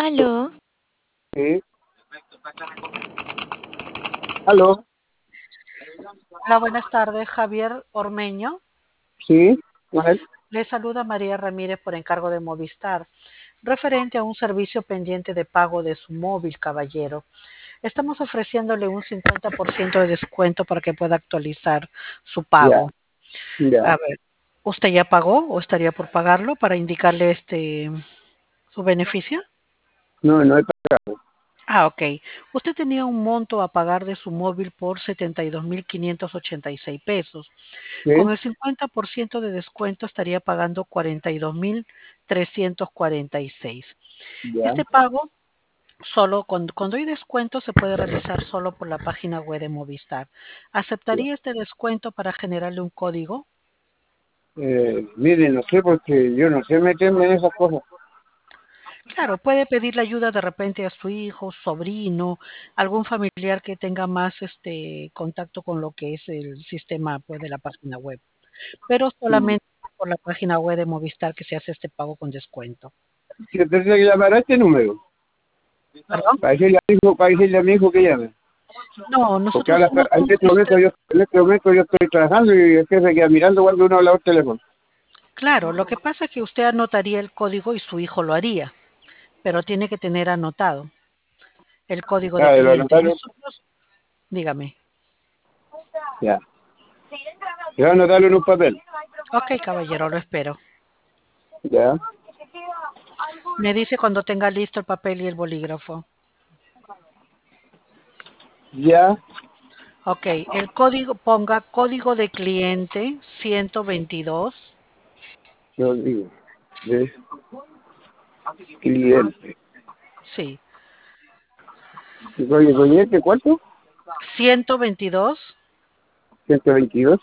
Aló, Sí, aló, Hola, buenas tardes, Javier Ormeño. sí, con él. Le saluda María Ramírez por encargo de Movistar, referente a un servicio pendiente de pago de su móvil, caballero. Estamos ofreciéndole un 50% de descuento para que pueda actualizar su Ya, pago. ya. A ver, ¿usted ya pagó o estaría por pagarlo para indicarle su beneficio? No, no hay Ah, ok. Usted tenía un monto a pagar de su móvil por 72.586 pesos. que, Con el 50% de descuento estaría pagando 42.346. ya, Este pago solo cuando hay descuento se puede realizar solo por la página web de Movistar. ya. ¿Aceptaría este descuento para generarle un código? Mire, no sé porque yo no sé meterme en esas cosas. Claro, puede pedirle ayuda de repente a su hijo, sobrino, algún familiar que tenga más contacto con lo que es el sistema pues, de la página web, pero Mm. solamente por la página web de Movistar que se hace este pago con descuento. Yo tendría que llamar a este número ¿Perdón? para decirle a mi hijo que llame. No, Porque nosotros ahora, somos en un este momento sistema. en este momento yo estoy trabajando y el jefe queda mirando cuando uno habla por teléfono. Claro, lo que pasa es que usted anotaría el código y su hijo lo haría, pero tiene que tener anotado el código de Ah, de lo cliente. anotaron, Nosotros, dígame. ya. Se va a anotarlo en un papel. Ok, caballero, lo espero. Ya, Me dice cuando tenga listo el papel y el bolígrafo. ya, Ok, el código, ponga código de cliente 122. yo digo, de cliente. Sí, ¿Y cliente cuánto? 122 122,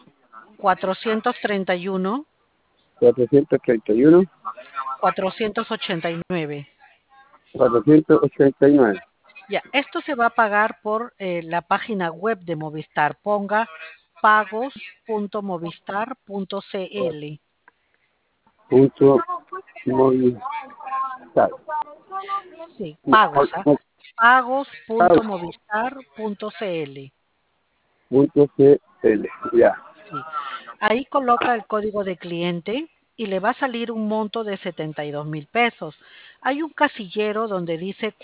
431 431, 489. 489. Ya, esto se va a pagar por la página web de Movistar. Ponga pagos.movistar.cl. Punto Movistar. Sí, No, pagos, ¿ah? no, Pagos.movistar.cl. punto CL. Ya. Sí. Ahí coloca el código de cliente y le va a salir un monto de 72.000 pesos. Hay un casillero donde dice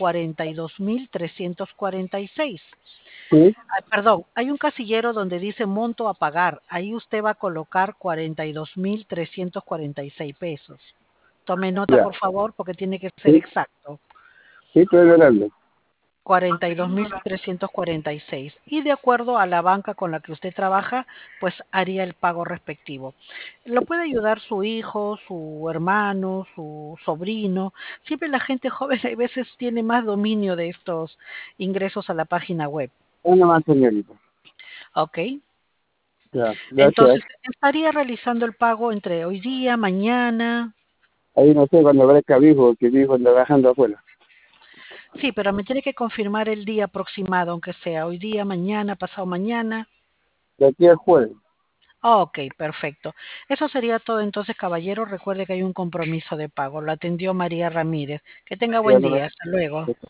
42.346. Sí, Perdón, hay un casillero donde dice monto a pagar. Ahí usted va a colocar 42.346 pesos. Tome nota, ya. por favor, porque tiene que ser Sí, exacto. sí, estoy logrando. 42.346. Y de acuerdo a la banca con la que usted trabaja, pues haría el pago respectivo. Lo puede ayudar su hijo, su hermano, su sobrino. Siempre la gente joven a veces tiene más dominio de estos ingresos a la página web. Una más, señorita. ¿Ok? Ya, gracias. Entonces, estaría realizando el pago entre hoy día, mañana. Ahí no sé cuando aparezca mi hijo, que mi hijo anda trabajando afuera. Sí, pero me tiene que confirmar el día aproximado, aunque sea hoy día, mañana, pasado mañana. De aquí al jueves. Ok, perfecto. Eso sería todo entonces, caballero. Recuerde que hay un compromiso de pago. Lo atendió María Ramírez. Que tenga Ya buen no día. Hasta luego. me